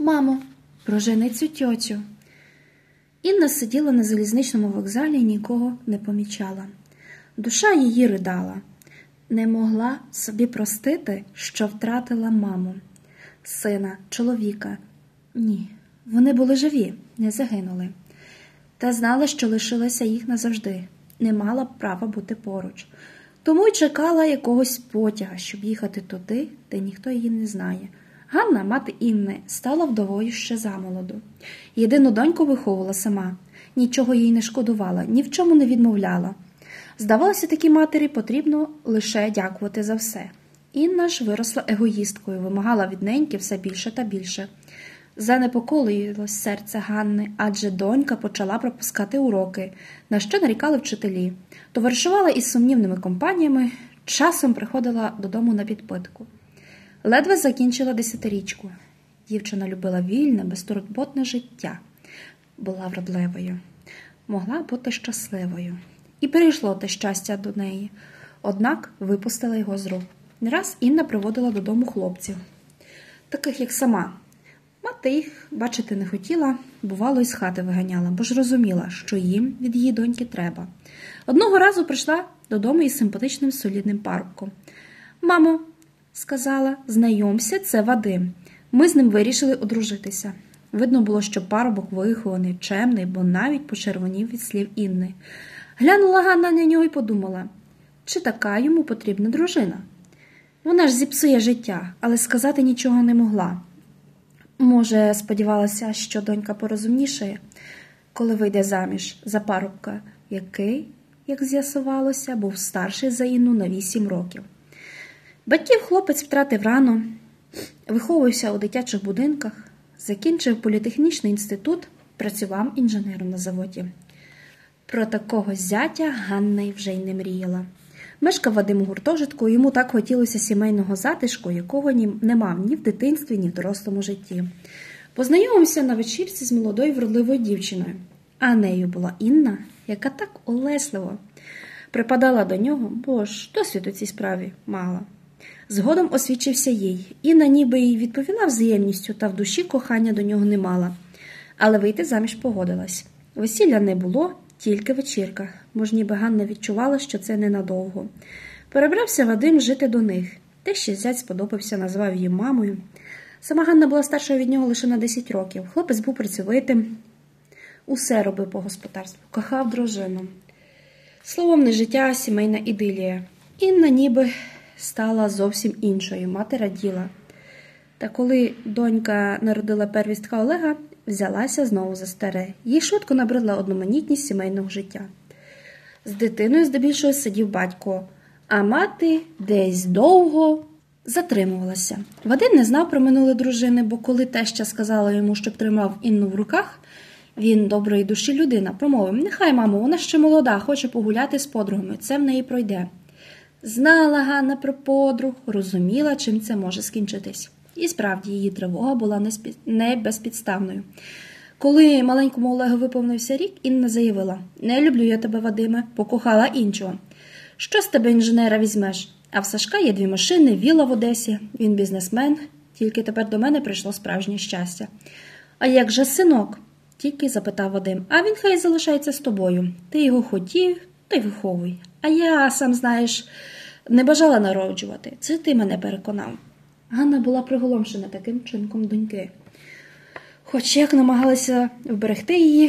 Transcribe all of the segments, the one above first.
«Мамо, прожени цю тьотю». Інна сиділа на залізничному вокзалі і нікого не помічала. Душа її ридала. Не могла собі простити, що втратила маму, сина, чоловіка. Ні, вони були живі, не загинули. Та знала, що лишилася їх назавжди, не мала права бути поруч. Тому й чекала якогось потяга, щоб їхати туди, де ніхто її не знає. Ганна, мати Інни, стала вдовою ще замолоду. Єдину доньку виховувала сама, нічого їй не шкодувала, ні в чому не відмовляла. Здавалося, такій матері потрібно лише дякувати за все. Інна ж виросла егоїсткою, вимагала від неньки все більше та більше. Занепокоїлось серце Ганни, адже донька почала пропускати уроки, на що нарікали вчителі. Товаришувала із сумнівними компаніями, часом приходила додому на підпитку. Ледве закінчила 10-річку. Дівчина любила вільне, безтурботне життя. Була вродливою. Могла бути щасливою. І перейшло те щастя до неї. Однак випустила його з рук. Не раз Інна приводила додому хлопців, таких як сама. Мати їх бачити не хотіла, бувало, із хати виганяла, бо ж розуміла, що їм від її доньки треба. Одного разу прийшла додому із симпатичним солідним парубком. «Мамо», – сказала, – «знайомся, це Вадим. Ми з ним вирішили одружитися». Видно було, що парубок вихований, чемний, бо навіть почервонів від слів Інни. Глянула Ганна на нього і подумала, чи така йому потрібна дружина. Вона ж зіпсує життя, але сказати нічого не могла. Може, сподівалася, що донька порозумнішає, коли вийде заміж за парубка, який, як з'ясувалося, був старший за Інну на 8 років. Батьків хлопець втратив рано, виховувався у дитячих будинках, закінчив політехнічний інститут, працював інженером на заводі. Про такого зятя Ганна вже й не мріяла. Мешкав Вадим у гуртожитку, йому так хотілося сімейного затишку, якого не мав ні в дитинстві, ні в дорослому житті. Познайомився на вечірці з молодою вродливою дівчиною, а нею була Інна, яка так улесливо припадала до нього, бо ж досвід у цій справі мала. Згодом освічився їй. Інна ніби й відповіла взаємністю, та в душі кохання до нього не мала. Але вийти заміж погодилась. Весілля не було, тільки вечірка, бо ж ніби Ганна відчувала, що це ненадовго. Перебрався Вадим жити до них. Те ще зять сподобався, назвав її мамою. Сама Ганна була старшою від нього лише на 10 років. Хлопець був працьовитим, усе робив по господарству, кохав дружину. Словом, не життя, а сімейна ідилія. Інна ніби стала зовсім іншою, мати раділа. Та коли донька народила первістка Олега, взялася знову за старе. Їй швидко набридла одноманітність сімейного життя. З дитиною здебільшого сидів батько, а мати десь довго затримувалася. Вадим не знав про минуле дружини, бо коли теща сказала йому, щоб тримав Інну в руках, він доброї душі людина, промовив: «Нехай, мамо, вона ще молода, хоче погуляти з подругами, це в неї пройде». Знала Ганна про подруг, розуміла, чим це може скінчитись. І справді, її тривога була не безпідставною. Коли маленькому Олегу виповнився рік, Інна заявила: «Не люблю я тебе, Вадиме, покохала іншого. Що з тебе інженера візьмеш? А в Сашка є 2 машини, вілла в Одесі, він бізнесмен, тільки тепер до мене прийшло справжнє щастя». «А як же синок?» – тільки запитав Вадим. «А він хай залишається з тобою. Ти його хотів, то й виховуй. А я, сам знаєш, не бажала народжувати. Це ти мене переконав». Ганна була приголомшена таким вчинком доньки. Хоч як намагалася вберегти її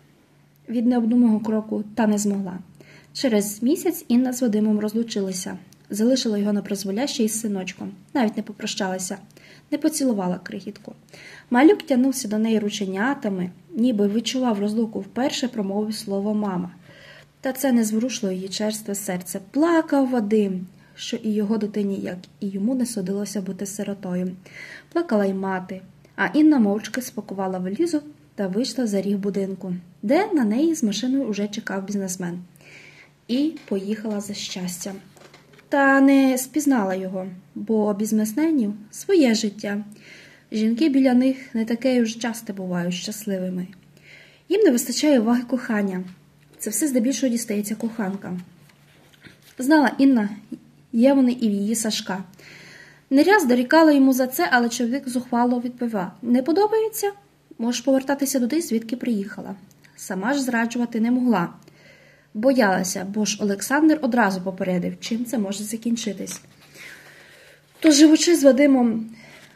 від необдуманого кроку, та не змогла. Через місяць Інна з Вадимом розлучилася. Залишила його на призволяще із синочком. Навіть не попрощалася, не поцілувала крихітку. Малюк тягнувся до неї рученятами, ніби відчував розлуку, вперше промовив слово «мама». Та це не зворушило її черстве серце. Плакав Вадим, що і його дитині, як і йому, не судилося бути сиротою. Плакала й мати, а Інна мовчки спакувала валізу та вийшла за ріг будинку, де на неї з машиною уже чекав бізнесмен. І поїхала за щастям. Та не спізнала його, бо бізнесменів – своє життя. Жінки біля них не таке вже часто бувають щасливими. Їм не вистачає уваги кохання. Це все здебільшого дістається коханкам. Знала Інна, є вони і в її Сашка. Не раз дорікала йому за це, але чоловік зухвало відповів: «Не подобається? Можеш повертатися туди, звідки приїхала». Сама ж зраджувати не могла. Боялася, бо ж Олександр одразу попередив, чим це може закінчитись. Тож, живучи з Вадимом,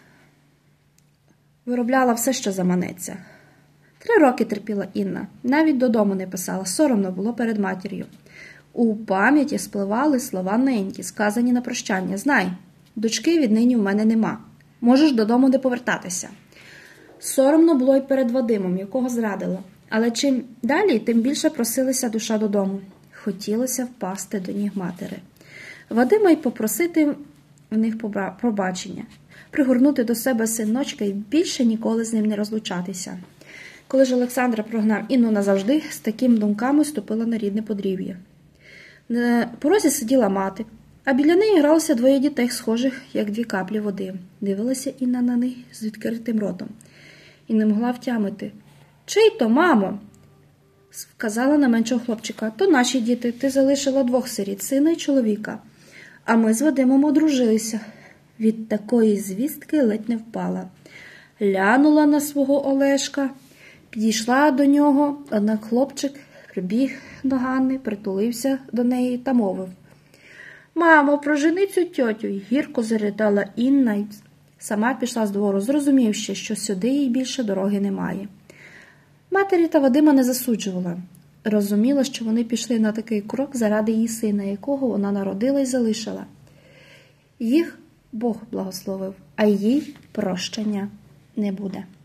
виробляла все, що заманеться. 3 роки терпіла Інна, навіть додому не писала, соромно було перед матір'ю. У пам'яті спливали слова неньки, сказані на прощання: «Знай, дочки віднині в мене нема, можеш додому не повертатися». Соромно було й перед Вадимом, якого зрадила. Але чим далі, тим більше просилася душа додому. Хотілося впасти до ніг матері. Вадима й попросити в них пробачення, пригорнути до себе синочка і більше ніколи з ним не розлучатися. Коли ж Олександра прогнав Інну назавжди, з такими думками ступила на рідне подвір'я. На порозі сиділа мати, а біля неї гралося 2 дітей, схожих, як 2 каплі води. Дивилася Інна на них з відкритим ротом і не могла втямити. «Чий то, мамо?» Вказала на меншого хлопчика. «То наші діти, ти залишила 2 сиріт, сина й чоловіка. А ми з Вадимом одружилися». Від такої звістки ледь не впала. Глянула на свого Олешка, підійшла до нього, однак хлопчик прибіг до Ганни, притулився до неї та мовив: «Мамо, прожени цю тьотю!» й гірко заридала Інна й сама пішла з двору, зрозумівши, що сюди їй більше дороги немає. Матері та Вадима не засуджувала. Розуміла, що вони пішли на такий крок заради її сина, якого вона народила й залишила. Їх Бог благословив, а їй прощення не буде.